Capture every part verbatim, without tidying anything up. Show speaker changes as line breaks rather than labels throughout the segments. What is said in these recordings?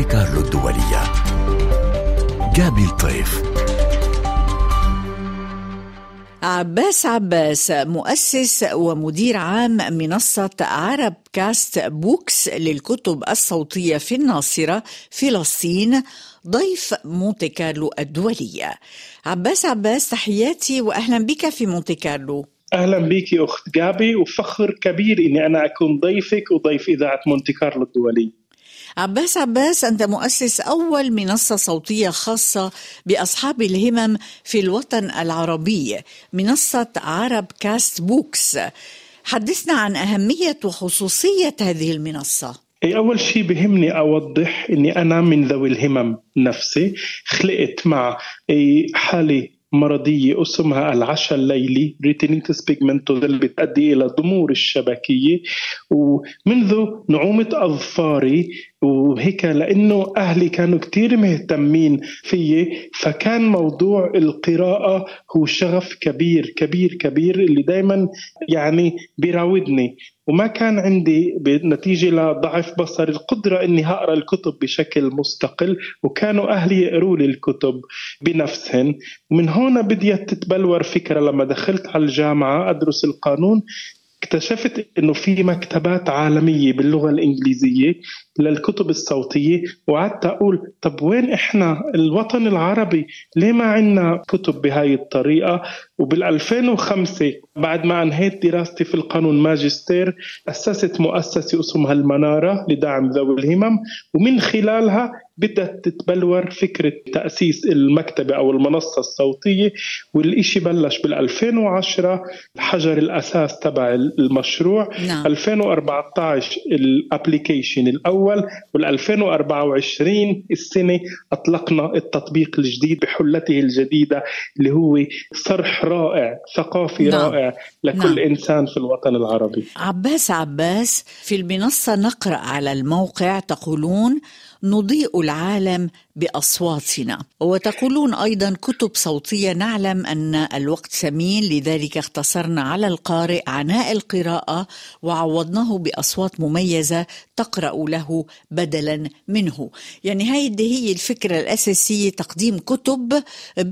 مونتي كارلو الدولية. جابي الطيف.
عباس عباس، مؤسس ومدير عام منصة عرب كاست بوكس للكتب الصوتية في الناصرة فلسطين، ضيف مونتي كارلو الدولية. عباس عباس، تحياتي وأهلا بك في مونتي كارلو.
أهلا بك أخت جابي، وفخر كبير إني أنا أكون ضيفك وضيف إذاعة مونتي كارلو الدولية.
عباس عباس، أنت مؤسس أول منصة صوتية خاصة بأصحاب الهمم في الوطن العربي، منصة عرب كاست بوكس. حدثنا عن أهمية وخصوصية هذه المنصة.
أول شيء بهمني أوضح إني أنا من ذوي الهمم نفسي، خلقت مع حالة مرضية اسمها العشاء الليلي ريتينيتس بيجمنتوزا اللي بتؤدي إلى ضمور الشبكية، ومنذ نعومة أظفاري وهيك لأنه أهلي كانوا كتير مهتمين فيي، فكان موضوع القراءة هو شغف كبير كبير كبير اللي دايما يعني بيراودني، وما كان عندي بنتيجة لضعف بصر القدرة أني هقرأ الكتب بشكل مستقل، وكانوا أهلي يقروا لي الكتب بنفسهم. ومن هون بديت تتبلور فكرة. لما دخلت على الجامعة أدرس القانون اكتشفت أنه في مكتبات عالمية باللغة الإنجليزية للكتب الصوتية، وقعدت أقول طب وين إحنا الوطن العربي ليه ما عنا كتب بهاي الطريقة؟ وبالألفين وخمسة بعد ما أنهيت دراستي في القانون ماجستير أسست مؤسسة اسمها المنارة لدعم ذوي الهمم، ومن خلالها بدأت تتبلور فكرة تأسيس المكتبة أو المنصة الصوتية، والإشي بلش بالألفين وعشرة حجر الأساس تبع المشروع.
نعم.
ألفين وأربعة عشر الابليكيشن الأول، والألفين وأربعة وعشرين السنة أطلقنا التطبيق الجديد بحلته الجديدة اللي هو صرح رائع ثقافي. نعم. رائع لكل. نعم. إنسان في الوطن العربي.
عباس عباس، في المنصة نقرأ على الموقع تقولون نضيء العالم بأصواتنا، وتقولون أيضا كتب صوتية. نعلم أن الوقت ثمين، لذلك اختصرنا على القارئ عناء القراءة وعوضناه بأصوات مميزة تقرأ له بدلا منه. يعني هذه هي الفكرة الأساسية، تقديم كتب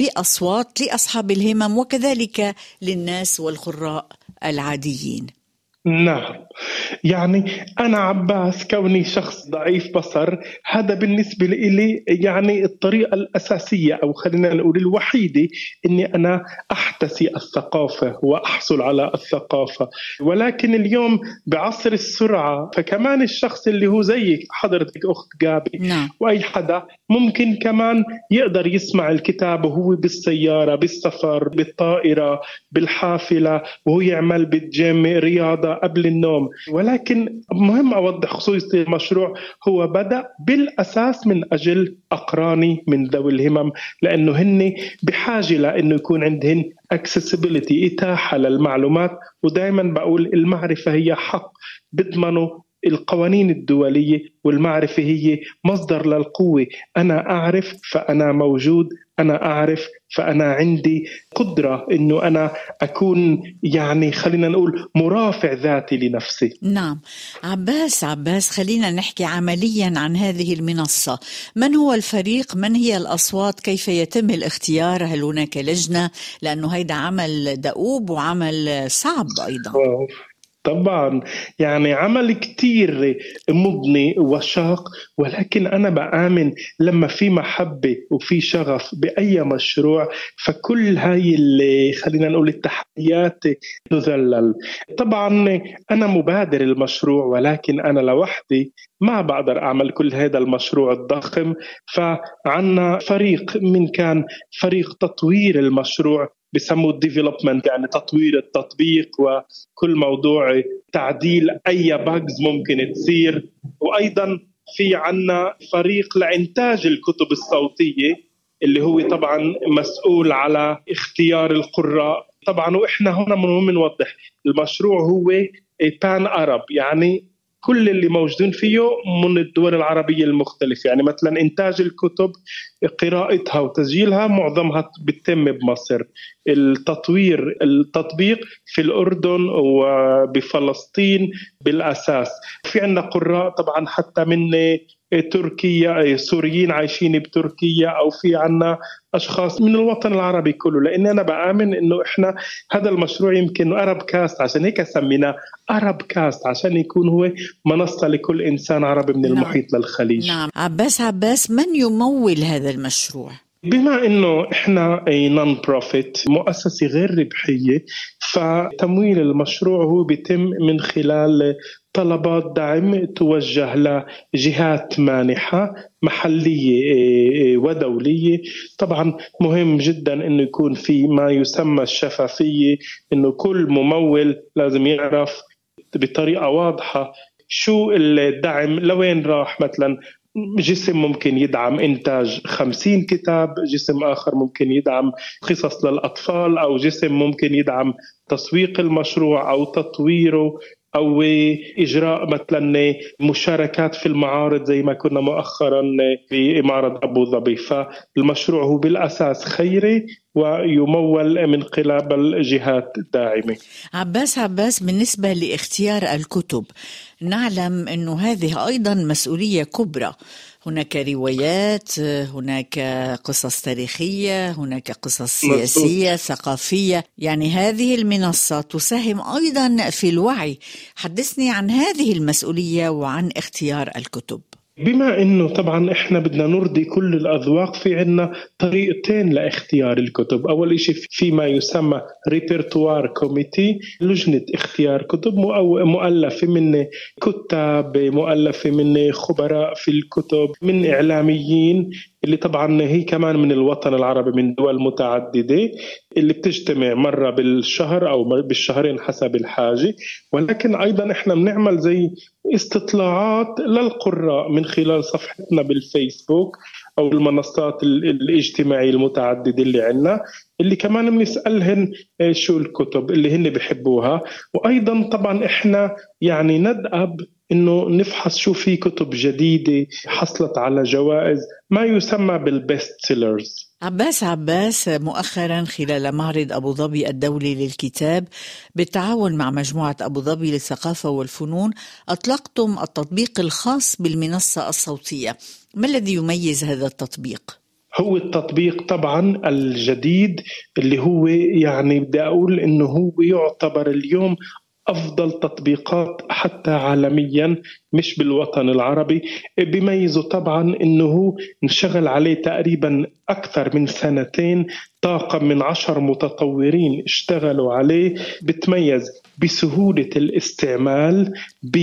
بأصوات لأصحاب الهمم وكذلك للناس والقراء العاديين.
نعم، يعني أنا عباس كوني شخص ضعيف بصر، هذا بالنسبة لي يعني الطريقة الأساسية أو خلينا نقول الوحيدة إني أنا أحتسي الثقافة وأحصل على الثقافة. ولكن اليوم بعصر السرعة، فكمان الشخص اللي هو زيك حضرتك أخت جابي،
نعم.
وأي حدا ممكن كمان يقدر يسمع الكتاب وهو بالسيارة، بالسفر، بالطائرة، بالحافلة، وهو يعمل بالجيم رياضة قبل النوم. ولكن مهم أوضح خصوصية المشروع، هو بدأ بالأساس من أجل أقراني من ذوي الهمم، لأنه هن بحاجة لأنه يكون عندهن accessibility إتاحة للمعلومات. ودائما بقول المعرفة هي حق بضمنه القوانين الدولية، والمعرفة هي مصدر للقوة. أنا أعرف فأنا موجود، أنا أعرف فأنا عندي قدرة إنه أنا أكون يعني خلينا نقول مرافع ذاتي لنفسي.
نعم. عباس عباس، خلينا نحكي عمليا عن هذه المنصة. من هو الفريق؟ من هي الأصوات؟ كيف يتم الاختيار؟ هل هناك لجنة؟ لأنه هيدا عمل دؤوب وعمل صعب أيضا.
واو. طبعا يعني عمل كتير مضني وشاق، ولكن أنا بآمن لما في محبة وفي شغف بأي مشروع فكل هاي اللي خلينا نقول التحديات تذلل. طبعا أنا مبادر المشروع، ولكن أنا لوحدي ما بقدر أعمل كل هذا المشروع الضخم. فعنا فريق، من كان فريق تطوير المشروع بسموه development، يعني تطوير التطبيق وكل موضوع تعديل أي باجز ممكن تصير. وأيضا في عنا فريق لإنتاج الكتب الصوتية اللي هو طبعا مسؤول على اختيار القراء طبعا. وإحنا هنا مهم نوضح المشروع هو بان عرب، يعني كل اللي موجودين فيه من الدول العربية المختلفة. يعني مثلا إنتاج الكتب قراءتها وتسجيلها معظمها بتتم بمصر. التطوير التطبيق في الأردن وبفلسطين بالأساس. في عندنا قراء طبعا حتى من تركيا، سوريين عايشين بتركيا، أو في عنا أشخاص من الوطن العربي كله. لأن أنا بآمن إنه إحنا هذا المشروع يمكن أرب كاست، عشان هيك سميناه أرب كاست، عشان يكون هو منصة لكل إنسان عربي من المحيط
نعم.
للخليج.
نعم. عباس عباس، من يمول هذا المشروع؟
بما إنه إحنا أي نون بروفيت، مؤسسة غير ربحية، فتمويل المشروع هو بيتم من خلال طلبات دعم توجه لجهات مانحة محلية ودولية. طبعا مهم جدا إنه يكون في ما يسمى الشفافية، إنه كل ممول لازم يعرف بطريقة واضحة شو الدعم، لوين راح. مثلا جسم ممكن يدعم إنتاج خمسين كتاب، جسم آخر ممكن يدعم قصص للأطفال، أو جسم ممكن يدعم تسويق المشروع أو تطويره، أو إجراء مثلا مشاركات في المعارض زي ما كنا مؤخرا في معرض أبو ظبي. فالمشروع هو بالأساس خيري ويمول من قبل الجهات الداعمة.
عباس عباس، بالنسبة لاختيار الكتب، نعلم أنه هذه أيضا مسؤولية كبرى. هناك روايات، هناك قصص تاريخية، هناك قصص سياسية ثقافية، يعني هذه المنصة تساهم أيضا في الوعي. حدثني عن هذه المسؤولية وعن اختيار الكتب.
بما إنه طبعا إحنا بدنا نرضي كل الأذواق، في عنا طريقتين لاختيار الكتب. أول إشي في ما يسمى ريبرتوار كوميتي، لجنة اختيار كتب مؤلفة من كتاب، مؤلفة من خبراء في الكتب، من إعلاميين، اللي طبعا هي كمان من الوطن العربي من دول متعددة، اللي بتجتمع مرة بالشهر أو بالشهرين حسب الحاجة. ولكن أيضا إحنا بنعمل زي استطلاعات للقراء من خلال صفحتنا بالفيسبوك أو المنصات الاجتماعية المتعددة اللي عنا، اللي كمان بنسألهن شو الكتب اللي هن بيحبوها. وأيضا طبعا إحنا يعني ندأب إنه نفحص شو في كتب جديدة حصلت على جوائز، ما يسمى بالبست سيلرز.
عباس عباس، مؤخرا خلال معرض أبو ظبي الدولي للكتاب بالتعاون مع مجموعة أبو ظبي للثقافة والفنون أطلقتم التطبيق الخاص بالمنصة الصوتية. ما الذي يميز هذا التطبيق؟
هو التطبيق طبعا الجديد اللي هو يعني بدي أقول إنه هو يعتبر اليوم أفضل تطبيقات حتى عالميا، مش بالوطن العربي. بيميزه طبعا إنه نشغل عليه تقريبا أكثر من سنتين، طاقم من عشر متطورين اشتغلوا عليه. بتميز بسهولة الاستعمال،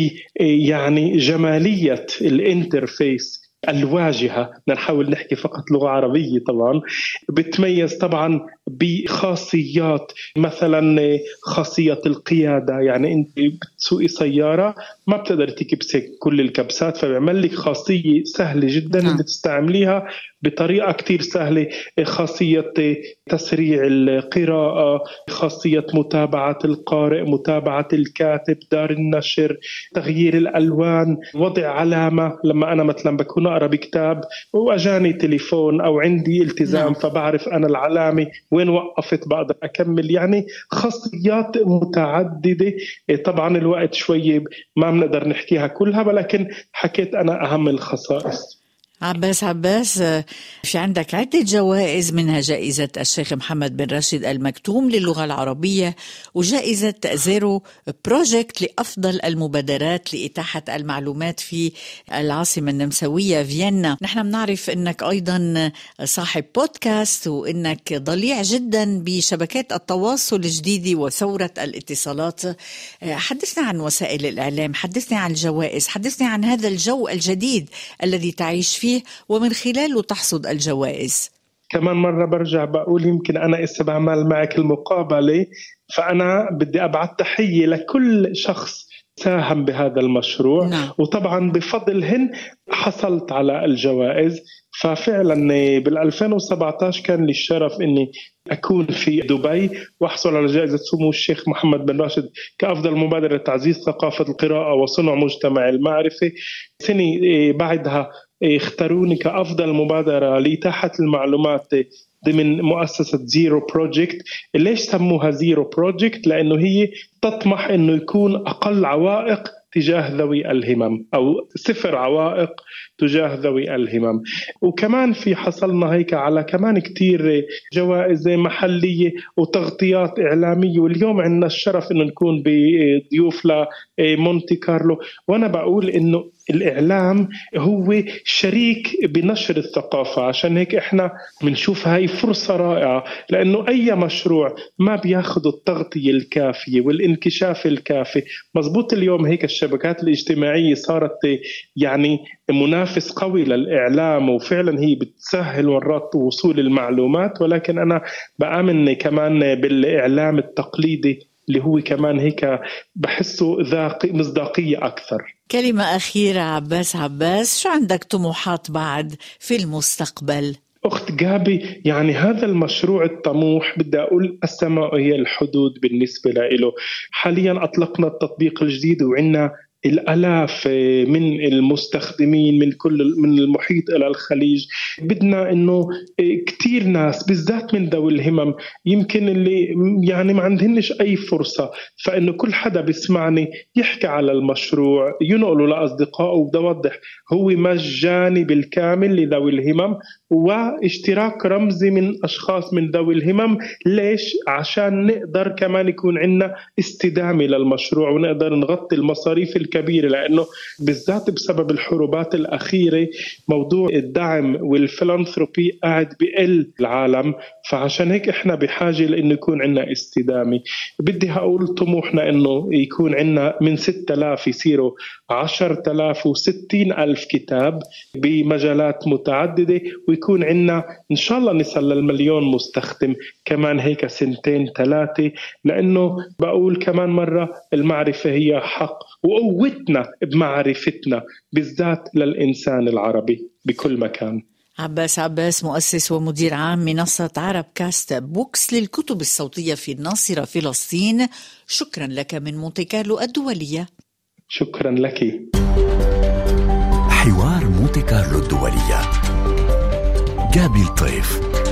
يعني جمالية الانترفيس، الواجهة، نحاول نحكي فقط لغة عربية طبعا. بتميز طبعا بخاصيات، مثلا خاصية القيادة، يعني انت بتسوقي سيارة ما بتقدر تكبسي كل الكبسات، فبيعمل لك خاصية سهلة جدا
نعم.
اللي تستعمليها بطريقة كتير سهلة. خاصية تسريع القراءة، خاصية متابعة القارئ، متابعة الكاتب، دار النشر، تغيير الألوان، وضع علامة لما أنا مثلا بكون أقرأ بكتاب وأجاني تليفون أو عندي التزام، نعم. فبعرف أنا العلامة وين وقفت بقدر أكمل. يعني خاصيات متعددة. طبعا الوقت شوي ما بنقدر نحكيها كلها، ولكن حكيت أنا أهم الخصائص.
عباس عباس، في عندك عدة جوائز، منها جائزة الشيخ محمد بن راشد المكتوم للغة العربية، وجائزة زيرو بروجكت لأفضل المبادرات لإتاحة المعلومات في العاصمة النمساوية فيينا. نحن بنعرف أنك أيضا صاحب بودكاست، وأنك ضليع جدا بشبكات التواصل الجديدة وثورة الاتصالات. حدثنا عن وسائل الإعلام، حدثنا عن الجوائز، حدثنا عن هذا الجو الجديد الذي تعيش فيه ومن خلاله تحصد الجوائز.
كمان مرة برجع بقول يمكن أنا إسا بعمل معك المقابلة، فأنا بدي أبعت تحية لكل شخص ساهم بهذا المشروع.
نعم.
وطبعا بفضلهن حصلت على الجوائز. ففعلا بالألفين وسبعة عشر كان لي الشرف أني أكون في دبي وأحصل على جائزة سمو الشيخ محمد بن راشد كأفضل مبادرة تعزيز ثقافة القراءة وصنع مجتمع المعرفة. سنة بعدها اختاروني كأفضل مبادرة لإتاحة المعلومات ضمن مؤسسة زيرو بروجكت. ليش سموها زيرو بروجكت؟ لأنه هي تطمح أنه يكون أقل عوائق تجاه ذوي الهمم أو صفر عوائق تجاه ذوي الهمم. وكمان في حصلنا هيك على كمان كتير جوائز محلية وتغطيات إعلامية، واليوم عندنا الشرف أنه نكون بضيوف لمونتي كارلو. وأنا بقول أنه الإعلام هو شريك بنشر الثقافة، عشان هيك إحنا بنشوف هاي فرصة رائعة، لأنه أي مشروع ما بياخد التغطية الكافية والانكشاف الكافي. مزبوط اليوم هيك الشبكات الاجتماعية صارت يعني منافس قوي للإعلام، وفعلا هي بتسهل مرات وصول المعلومات، ولكن أنا بآمن كمان بالإعلام التقليدي اللي هو كمان هيك بحسه ذا مصداقية أكثر.
كلمة أخيرة عباس عباس، شو عندك طموحات بعد في المستقبل؟
أخت جابي، يعني هذا المشروع الطموح بدي أقول السماء هي الحدود بالنسبة له. حاليا أطلقنا التطبيق الجديد وعندنا الآلاف من المستخدمين من كل من المحيط إلى الخليج. بدنا إنه كتير ناس بالذات من ذوي الهمم يمكن اللي يعني ما عندهنش أي فرصة، فإنه كل حدا بيسمعني يحكي على المشروع ينقله لأصدقائه. وبدي أوضح هو مجاني بالكامل لذوي الهمم، واشتراك رمزي من أشخاص من ذوي الهمم. ليش؟ عشان نقدر كمان يكون عندنا استدامة للمشروع ونقدر نغطي المصاريف الكبيرة، لأنه بالذات بسبب الحروبات الأخيرة موضوع الدعم والفيلانثروبي قاعد بقل العالم، فعشان هيك إحنا بحاجة لأنه يكون عندنا استدامة. بدي هقول طموحنا إنه يكون عندنا من ستة آلاف يصيروا عشرة آلاف وستين ألف كتاب بمجالات متعددة، ويكون عندنا إن شاء الله نصل للمليون مستخدم كمان هيك سنتين ثلاثة، لأنه بقول كمان مرة المعرفة هي حق، وقوتنا بمعرفتنا بالذات للإنسان العربي بكل مكان.
عباس عباس، مؤسس ومدير عام منصة عرب كاست بوكس للكتب الصوتية في الناصرة فلسطين، شكرا لك من مونتي كارلو الدولية.
شكرا لك.
حوار مونتي كارلو الدولية، جابي الطيف.